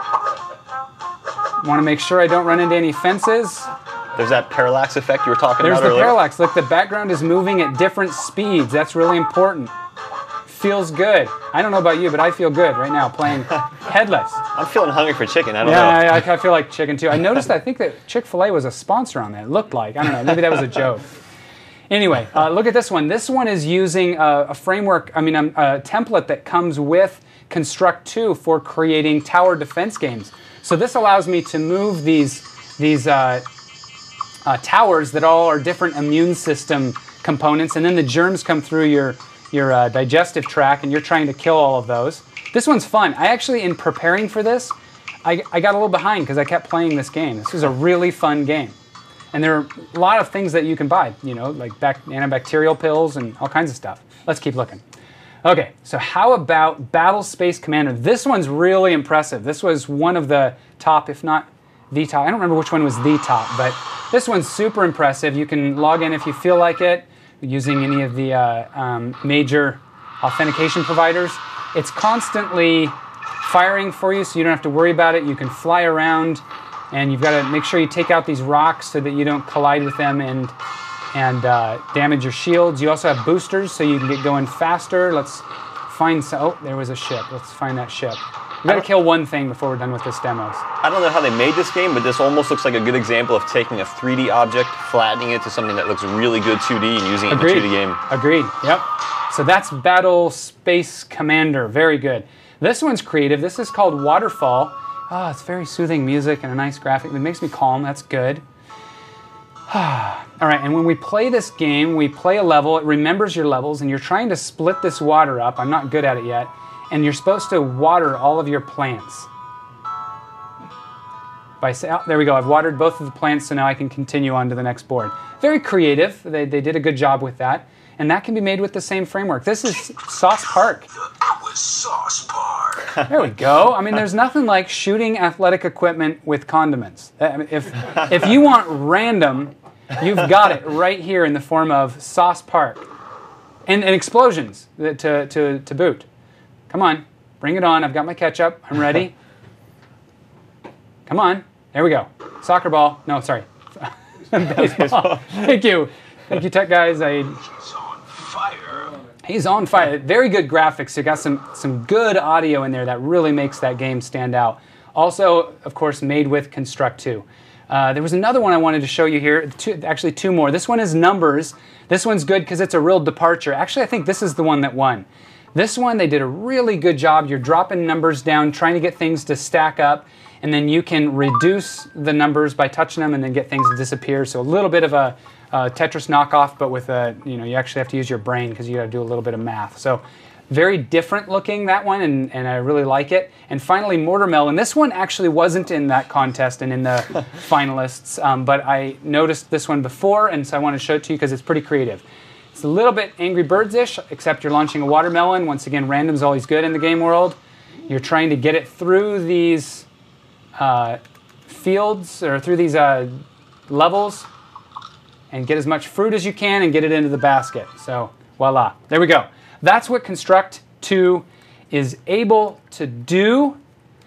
Speaker 1: Want to make sure I don't run into any fences.
Speaker 2: There's that parallax effect you were talking
Speaker 1: There's
Speaker 2: about earlier.
Speaker 1: There's the parallax. Look, the background is moving at different speeds. That's really important. Feels good. I don't know about you, but I feel good right now playing Headless.
Speaker 2: I'm feeling hungry for chicken. I don't
Speaker 1: yeah,
Speaker 2: know.
Speaker 1: Yeah, I, I feel like chicken too. I noticed, I think that Chick-fil-A was a sponsor on that. It looked like. I don't know. Maybe that was a joke. Anyway, uh, look at this one. This one is using a, a framework, I mean, a, a template that comes with Construct two for creating tower defense games. So this allows me to move these, these uh, uh, towers that all are different immune system components, and then the germs come through your, your uh, digestive tract, and you're trying to kill all of those. This one's fun. I actually, in preparing for this, I, I got a little behind because I kept playing this game. This was a really fun game. And there are a lot of things that you can buy, you know, like bac antibacterial pills and all kinds of stuff. Let's keep looking. Okay, so how about Battle Space Commander? This one's really impressive. This was one of the top, if not the top. I don't remember which one was the top, but this one's super impressive. You can log in if you feel like it, using any of the uh, um, major authentication providers. It's constantly firing for you, so you don't have to worry about it. You can fly around. And you've got to make sure you take out these rocks so that you don't collide with them and, and uh, damage your shields. You also have boosters so you can get going faster. Let's find some, oh, there was a ship. Let's find that ship. We've got to kill one thing before we're done with this demos.
Speaker 2: I don't know how they made this game, but this almost looks like a good example of taking a three D object, flattening it to something that looks really good two D and using it
Speaker 1: Agreed.
Speaker 2: in a two D game.
Speaker 1: Agreed, yep. So that's Battle Space Commander, very good. This one's creative. This is called Waterfall. Oh, it's very soothing music and a nice graphic. It makes me calm. That's good. All right, and when we play this game, we play a level. It remembers your levels, and you're trying to split this water up. I'm not good at it yet. And you're supposed to water all of your plants. By say, oh, there we go. I've watered both of the plants, so now I can continue on to the next board. Very creative. They, they did a good job with that. And that can be made with the same framework. This is Sauce Park.
Speaker 3: Sauce Park.
Speaker 1: There we go. I mean, there's nothing like shooting athletic equipment with condiments. I mean, if, if you want random, you've got it right here in the form of Sauce Park. And, and explosions to, to, to boot. Come on. Bring it on. I've got my ketchup. I'm ready. Come on. There we go. Soccer ball. No, sorry. Baseball. Thank you. Thank you, tech guys. I...
Speaker 3: He's on fire.
Speaker 1: He's on fire. Very good graphics. You got some, some good audio in there that really makes that game stand out. Also, of course, made with Construct two. Uh, there was another one I wanted to show you here. Two, actually, two more. This one is Numbers. This one's good because it's a real departure. Actually, I think this is the one that won. This one, they did a really good job. You're dropping numbers down, trying to get things to stack up, and then you can reduce the numbers by touching them and then get things to disappear. So a little bit of a Uh, Tetris knockoff, but with a, you know, you actually have to use your brain because you got to do a little bit of math. So very different looking, that one, and, and I really like it. And finally, Mortarmelon. This one actually wasn't in that contest and in the finalists, um, but I noticed this one before, and so I want to show it to you because it's pretty creative. It's a little bit Angry Birds-ish, except you're launching a watermelon. Once again, random's always good in the game world. You're trying to get it through these uh, fields, or through these uh, levels, and get as much fruit as you can and get it into the basket. So, voila. There we go. That's what Construct two is able to do.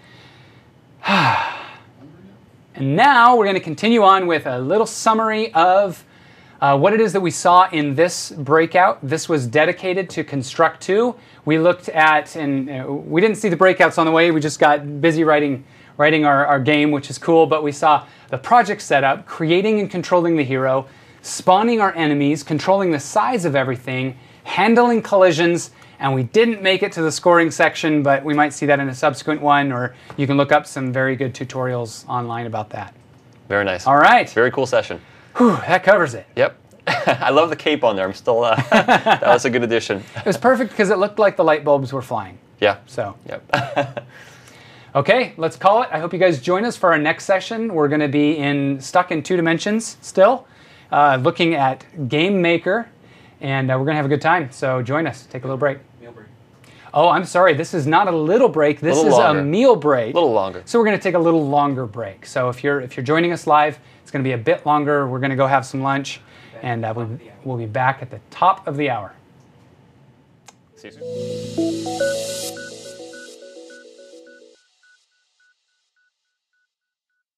Speaker 1: And now we're going to continue on with a little summary of uh, what it is that we saw in this breakout. This was dedicated to Construct two. We looked at, and uh, we didn't see the breakouts on the way. We just got busy writing writing our, our game, which is cool, but we saw the project setup, creating and controlling the hero, spawning our enemies, controlling the size of everything, handling collisions, and we didn't make it to the scoring section, but we might see that in a subsequent one, or you can look up some very good tutorials online about that.
Speaker 2: Very nice.
Speaker 1: All right.
Speaker 2: Very cool session.
Speaker 1: Whew, that covers it.
Speaker 2: Yep. I love the cape on there. I'm still, uh, that was a good addition.
Speaker 1: It was perfect because it looked like the light bulbs were flying.
Speaker 2: Yeah.
Speaker 1: So.
Speaker 2: Yep.
Speaker 1: Okay, let's call it. I hope you guys join us for our next session. We're going to be in stuck in two dimensions still, uh, looking at Game Maker, and uh, we're going to have a good time. So join us. Take a little break.
Speaker 2: Meal break.
Speaker 1: Oh, I'm sorry. This is not a little break. This
Speaker 2: Little
Speaker 1: is
Speaker 2: longer.
Speaker 1: a meal break.
Speaker 2: A little longer.
Speaker 1: So we're going to take a little longer break. So if you're if you're joining us live, it's going to be a bit longer. We're going to go have some lunch, and uh, we'll, we'll be back at the top of the hour.
Speaker 2: See you soon.